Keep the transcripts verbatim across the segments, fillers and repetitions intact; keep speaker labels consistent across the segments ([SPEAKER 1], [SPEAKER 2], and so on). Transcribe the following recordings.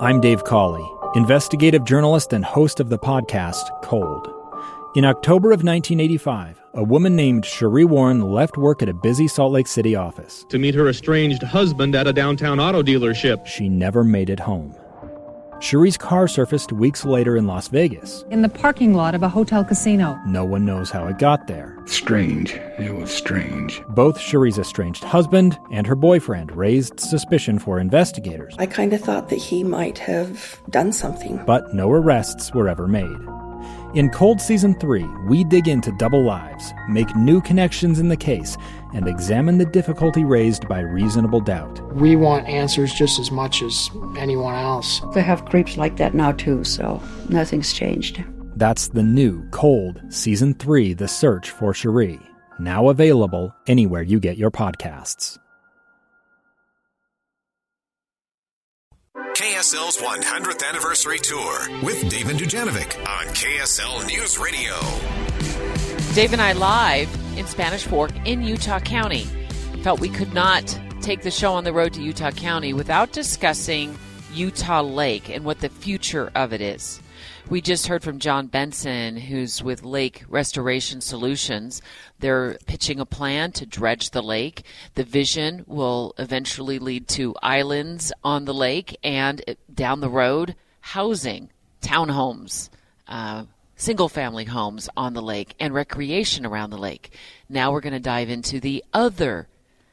[SPEAKER 1] I'm Dave Cawley, investigative journalist and host of the podcast Cold. In October of nineteen eighty-five, a woman named Cherie Warren left work at a busy Salt Lake City office
[SPEAKER 2] to meet her estranged husband at a downtown auto dealership.
[SPEAKER 1] She never made it home. Cherie's car surfaced weeks later in Las Vegas.
[SPEAKER 3] In the parking lot of a hotel casino.
[SPEAKER 1] No one knows how it got there.
[SPEAKER 4] Strange. It was strange.
[SPEAKER 1] Both Cherie's estranged husband and her boyfriend raised suspicion for investigators.
[SPEAKER 5] I kind of thought that he might have done something.
[SPEAKER 1] But no arrests were ever made. In Cold Season three, we dig into double lives, make new connections in the case, and examine the difficulty raised by reasonable doubt.
[SPEAKER 6] We want answers just as much as anyone else.
[SPEAKER 7] They have creeps like that now too, so nothing's changed.
[SPEAKER 1] That's the new Cold Season three, The Search for Cherie, now available anywhere you get your podcasts.
[SPEAKER 8] K S L's one hundredth Anniversary Tour with Dave and Dujanovic on K S L News Radio.
[SPEAKER 9] Dave and I live in Spanish Fork in Utah County. Felt we could not take the show on the road to Utah County without discussing Utah Lake and what the future of it is. We just heard from John Benson, who's with Lake Restoration Solutions. They're pitching a plan to dredge the lake. The vision will eventually lead to islands on the lake and down the road, housing, townhomes, uh, single-family homes on the lake, and recreation around the lake. Now we're going to dive into the other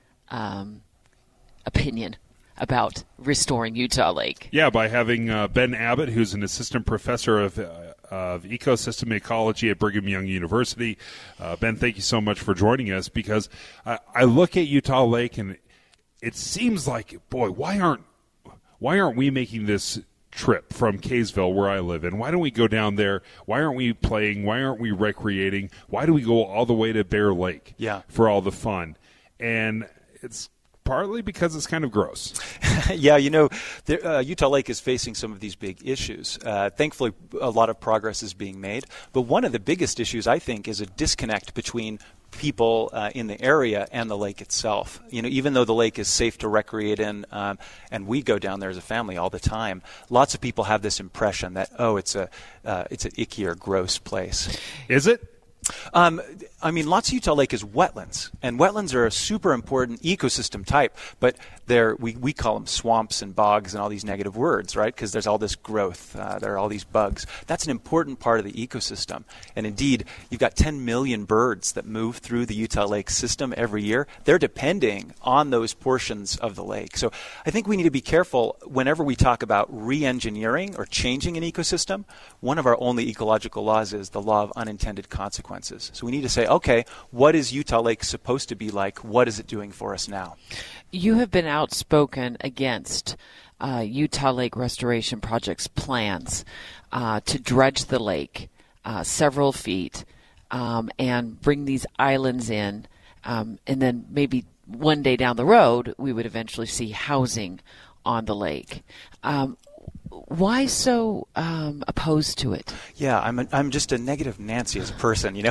[SPEAKER 9] um, opinion about restoring Utah Lake.
[SPEAKER 10] Yeah, by having uh, Ben Abbott, who's an assistant professor of, uh, of ecosystem ecology at Brigham Young University. Uh, Ben, thank you so much for joining us, because I, I look at Utah Lake and it seems like, boy, why aren't why aren't we making this trip from Kaysville, where I live in? Why don't we go down there? Why aren't we playing? Why aren't we recreating? Why do we go all the way to Bear Lake
[SPEAKER 11] yeah.
[SPEAKER 10] for all the fun? And it's partly because it's kind of gross.
[SPEAKER 11] yeah, you know, there, uh, Utah Lake is facing some of these big issues. Uh, thankfully, a lot of progress is being made. But one of the biggest issues, I think, is a disconnect between people uh, in the area and the lake itself. You know, even though the lake is safe to recreate in, um, and we go down there as a family all the time, lots of people have this impression that, oh, it's a uh, it's an icky or gross place.
[SPEAKER 10] Is it?
[SPEAKER 11] Um, I mean, lots of Utah Lake is wetlands, and wetlands are a super important ecosystem type, but they're, we, we call them swamps and bogs and all these negative words, right? Because there's all this growth, uh, there are all these bugs. That's an important part of the ecosystem. And indeed, you've got ten million birds that move through the Utah Lake system every year. They're depending on those portions of the lake. So I think we need to be careful whenever we talk about re-engineering or changing an ecosystem. One of our only ecological laws is the law of unintended consequences. So we need to say, okay, what is Utah Lake supposed to be like? What is it doing for us now?
[SPEAKER 9] You have been outspoken against uh, Utah Lake Restoration Project's plans uh, to dredge the lake uh, several feet um, and bring these islands in, um, and then maybe one day down the road we would eventually see housing on the lake. Um, Why so um, opposed to it?
[SPEAKER 11] Yeah, I'm a, I'm just a negative Nancy as a person, you know.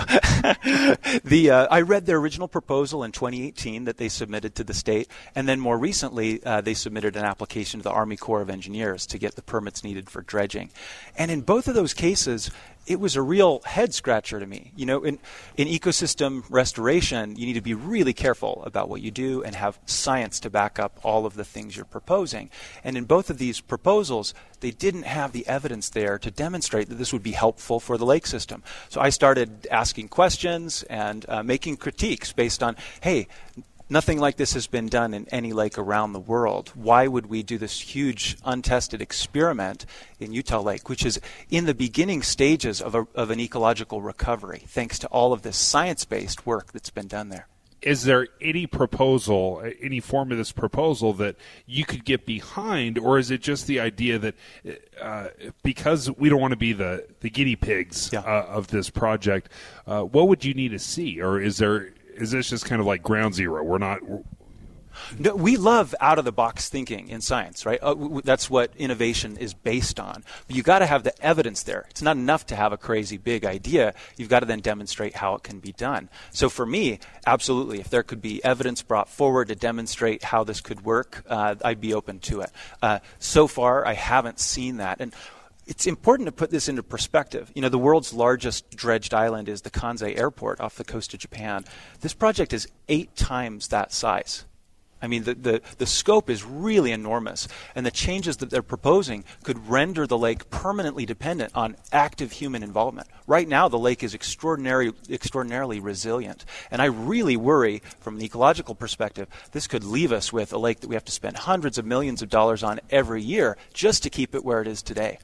[SPEAKER 11] the uh, I read their original proposal in twenty eighteen that they submitted to the state, and then more recently uh, they submitted an application to the Army Corps of Engineers to get the permits needed for dredging. And in both of those cases, it was a real head scratcher to me. You know, in, in ecosystem restoration, you need to be really careful about what you do and have science to back up all of the things you're proposing. And in both of these proposals, they didn't have the evidence there to demonstrate that this would be helpful for the lake system. So I started asking questions and uh, making critiques based on, hey, nothing like this has been done in any lake around the world. Why would we do this huge untested experiment in Utah Lake, which is in the beginning stages of, a, of an ecological recovery, thanks to all of this science-based work that's been done there?
[SPEAKER 10] Is there any proposal, any form of this proposal that you could get behind, or is it just the idea that uh, because we don't want to be the, the guinea pigs
[SPEAKER 11] yeah.
[SPEAKER 10] uh, of this project, uh, what would you need to see? Or is there... Is this just kind of like ground zero? We're not.
[SPEAKER 11] No, we love out-of-the-box thinking in science, right? Uh, w- that's what innovation is based on. But you got to have the evidence there. It's not enough to have a crazy big idea. You've got to then demonstrate how it can be done. So for me, absolutely, if there could be evidence brought forward to demonstrate how this could work, uh, I'd be open to it. Uh, so far, I haven't seen that. And it's important to put this into perspective. You know, the world's largest dredged island is the Kansai Airport off the coast of Japan. This project is eight times that size. I mean, the, the, the scope is really enormous, and the changes that they're proposing could render the lake permanently dependent on active human involvement. Right now, the lake is extraordinary, extraordinarily resilient, and I really worry, from an ecological perspective, this could leave us with a lake that we have to spend hundreds of millions of dollars on every year just to keep it where it is today.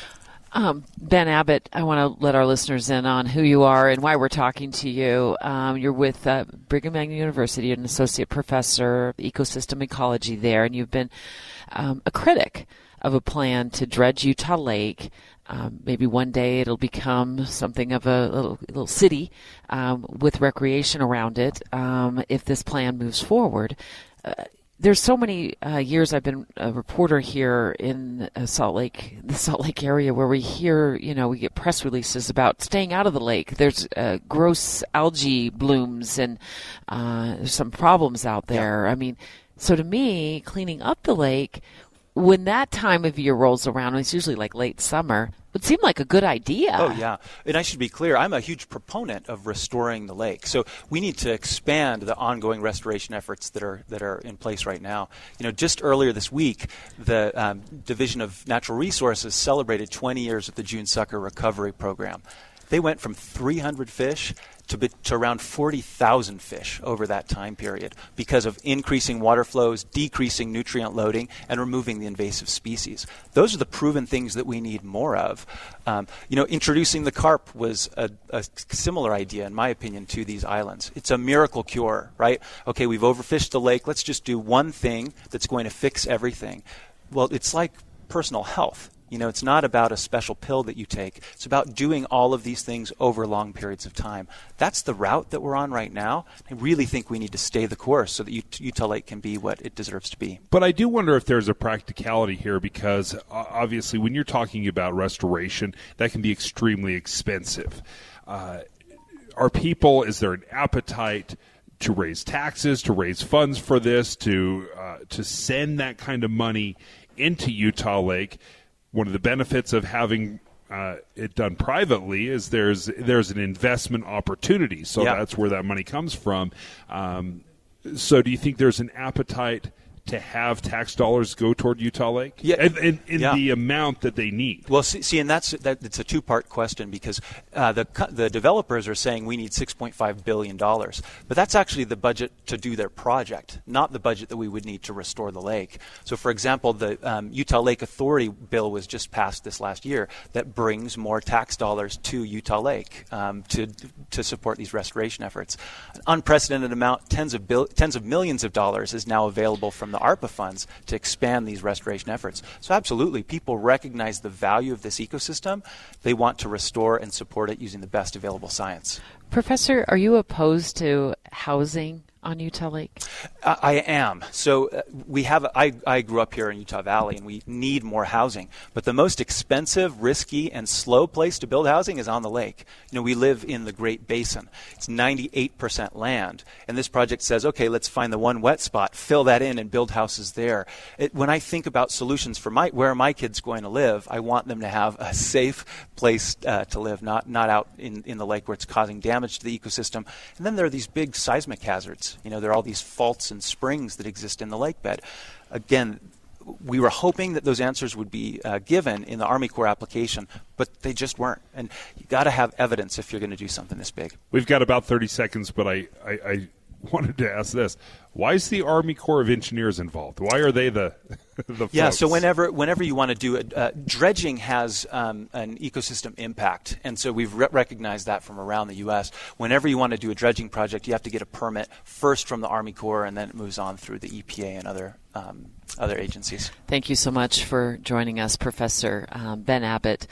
[SPEAKER 9] Um, Ben Abbott, I want to let our listeners in on who you are and why we're talking to you. Um, you're with uh, Brigham Young University. You're an associate professor of ecosystem ecology there, and you've been um, a critic of a plan to dredge Utah Lake. Um, maybe one day it'll become something of a little, little city um, with recreation around it um, if this plan moves forward. Uh, There's so many uh, years I've been a reporter here in uh, Salt Lake, the Salt Lake area, where we hear, you know, we get press releases about staying out of the lake. There's uh, gross algae blooms and uh, there's some problems out there. Yeah. I mean, so to me, cleaning up the lake, when that time of year rolls around, it's usually like late summer, would seem like a good idea.
[SPEAKER 11] Oh, yeah. And I should be clear, I'm a huge proponent of restoring the lake. So we need to expand the ongoing restoration efforts that are that are in place right now. You know, just earlier this week, the um, Division of Natural Resources celebrated twenty years of the June Sucker Recovery Program. They went from three hundred fish to, be, to around forty thousand fish over that time period because of increasing water flows, decreasing nutrient loading, and removing the invasive species. Those are the proven things that we need more of. Um, you know, introducing the carp was a, a similar idea, in my opinion, to these islands. It's a miracle cure, right? Okay, we've overfished the lake. Let's just do one thing that's going to fix everything. Well, it's like personal health. You know, it's not about a special pill that you take. It's about doing all of these things over long periods of time. That's the route that we're on right now. I really think we need to stay the course so that Utah Lake can be what it deserves to be.
[SPEAKER 10] But I do wonder if there's a practicality here because, uh, obviously, when you're talking about restoration, that can be extremely expensive. Uh, are people, is there an appetite to raise taxes, to raise funds for this, to uh, to send that kind of money into Utah Lake? One of the benefits of having uh, it done privately is there's there's an investment opportunity. So yeah. That's where that money comes from. Um, so do you think there's an appetite to have tax dollars go toward Utah Lake?
[SPEAKER 11] Yeah,
[SPEAKER 10] in, in, in
[SPEAKER 11] yeah.
[SPEAKER 10] the amount that they need.
[SPEAKER 11] Well, see, see and that's that, it's a two-part question because uh, the the developers are saying we need six point five billion dollars, but that's actually the budget to do their project, not the budget that we would need to restore the lake. So, for example, the um, Utah Lake Authority bill was just passed this last year that brings more tax dollars to Utah Lake um, to to support these restoration efforts. An unprecedented amount, tens of bil- tens of millions of dollars, is now available from the ARPA funds to expand these restoration efforts. So absolutely, people recognize the value of this ecosystem. They want to restore and support it using the best available science.
[SPEAKER 9] Professor, are you opposed to housing on Utah Lake?
[SPEAKER 11] Uh, I am. So uh, we have. I, I grew up here in Utah Valley, and we need more housing. But the most expensive, risky, and slow place to build housing is on the lake. You know, we live in the Great Basin. It's ninety-eight percent land, and this project says, okay, let's find the one wet spot, fill that in, and build houses there. It, when I think about solutions for my where my kids going to live, I want them to have a safe place uh, to live, not not out in in the lake where it's causing damage to the ecosystem. And then there are these big seismic hazards. You know, there are all these faults and springs that exist in the lake bed. Again, we were hoping that those answers would be uh, given in the Army Corps application, but they just weren't. And you got to have evidence if you're going to do something this big.
[SPEAKER 10] We've got about thirty seconds, but I, I, I wanted to ask this. Why is the Army Corps of Engineers involved? Why are they the the
[SPEAKER 11] Yeah,
[SPEAKER 10] folks?
[SPEAKER 11] so whenever whenever you want to do it, uh, dredging has um, an ecosystem impact, and so we've re- recognized that from around the U S. Whenever you want to do a dredging project, you have to get a permit first from the Army Corps, and then it moves on through the E P A and other um, other agencies.
[SPEAKER 9] Thank you so much for joining us, Professor um, Ben Abbott.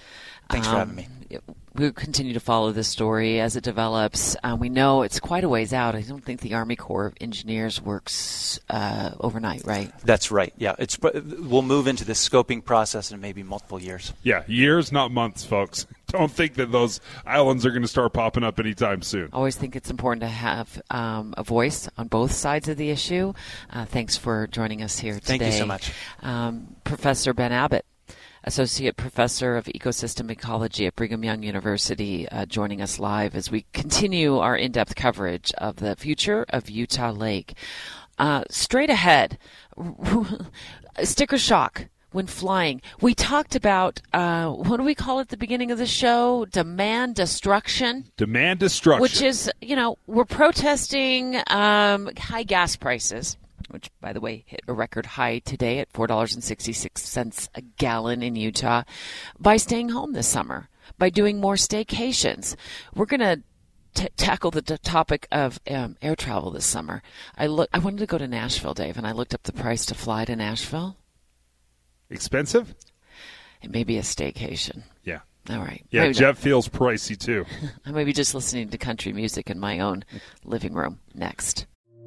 [SPEAKER 11] Thanks
[SPEAKER 9] um,
[SPEAKER 11] for having me.
[SPEAKER 9] We'll continue to follow this story as it develops. Uh, we know it's quite a ways out. I don't think the Army Corps of Engineers works uh, overnight, right?
[SPEAKER 11] That's right. Yeah, it's we'll move into this scoping process in maybe multiple years.
[SPEAKER 10] Yeah, years, not months, folks. Don't think that those islands are going to start popping up anytime soon.
[SPEAKER 9] I always think it's important to have um, a voice on both sides of the issue. Uh, thanks for joining us here today.
[SPEAKER 11] Thank you so much.
[SPEAKER 9] Um, Professor Ben Abbott, Associate Professor of Ecosystem Ecology at Brigham Young University, uh, joining us live as we continue our in-depth coverage of the future of Utah Lake. Uh, straight ahead, sticker shock when flying. We talked about, uh, what do we call it at the beginning of the show? Demand destruction.
[SPEAKER 10] Demand destruction.
[SPEAKER 9] Which is, you know, we're protesting um, high gas prices, which, by the way, hit a record high today at four dollars and sixty-six cents a gallon in Utah, by staying home this summer, by doing more staycations. We're going to t- tackle the t- topic of um, air travel this summer. I look. I wanted to go to Nashville, Dave, and I looked up the price to fly to Nashville.
[SPEAKER 10] Expensive?
[SPEAKER 9] It may be a staycation.
[SPEAKER 10] Yeah.
[SPEAKER 9] All right.
[SPEAKER 10] Yeah,
[SPEAKER 9] maybe
[SPEAKER 10] Jeff
[SPEAKER 9] not.
[SPEAKER 10] feels pricey, too.
[SPEAKER 9] I may be just listening to country music in my own living room next.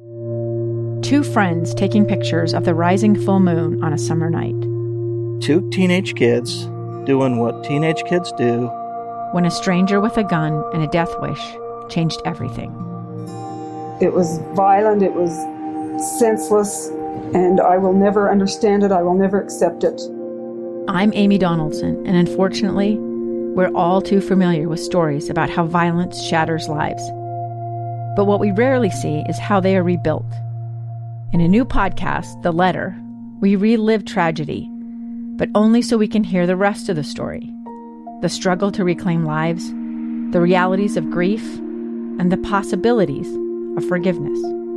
[SPEAKER 12] Two friends taking pictures of the rising full moon on a summer night.
[SPEAKER 13] Two teenage kids doing what teenage kids do.
[SPEAKER 12] When a stranger with a gun and a death wish changed everything.
[SPEAKER 14] It was violent, it was senseless, and I will never understand it, I will never accept it.
[SPEAKER 12] I'm Amy Donaldson, and unfortunately, we're all too familiar with stories about how violence shatters lives. But what we rarely see is how they are rebuilt. In a new podcast, The Letter, we relive tragedy, but only so we can hear the rest of the story. The struggle to reclaim lives, the realities of grief, and the possibilities of forgiveness.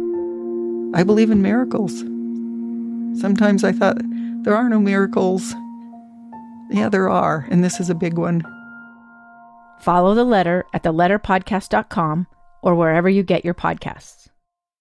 [SPEAKER 15] I believe in miracles. Sometimes I thought, there are no miracles. Yeah, there are, and this is a big one.
[SPEAKER 12] Follow The Letter at the letter podcast dot com or wherever you get your podcasts.